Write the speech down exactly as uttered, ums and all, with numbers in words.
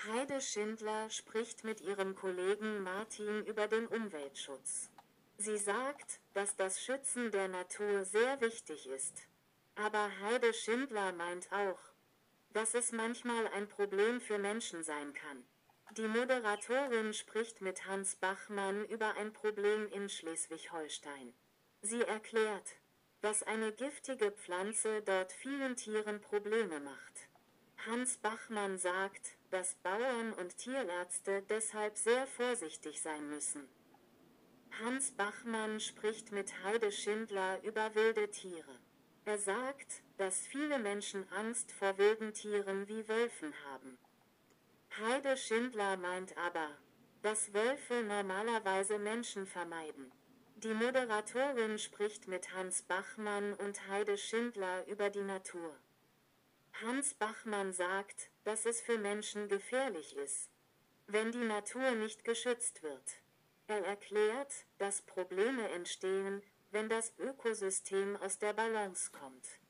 Heide Schindler spricht mit ihrem Kollegen Martin über den Umweltschutz. Sie sagt, dass das Schützen der Natur sehr wichtig ist. Aber Heide Schindler meint auch, dass es manchmal ein Problem für Menschen sein kann. Die Moderatorin spricht mit Hans Bachmann über ein Problem in Schleswig-Holstein. Sie erklärt, dass eine giftige Pflanze dort vielen Tieren Probleme macht. Hans Bachmann sagt, dass Bauern und Tierärzte deshalb sehr vorsichtig sein müssen. Hans Bachmann spricht mit Heide Schindler über wilde Tiere. Er sagt, dass viele Menschen Angst vor wilden Tieren wie Wölfen haben. Heide Schindler meint aber, dass Wölfe normalerweise Menschen vermeiden. Die Moderatorin spricht mit Hans Bachmann und Heide Schindler über die Natur. Hans Bachmann sagt, dass es für Menschen gefährlich ist, wenn die Natur nicht geschützt wird. Er erklärt, dass Probleme entstehen, wenn das Ökosystem aus der Balance kommt.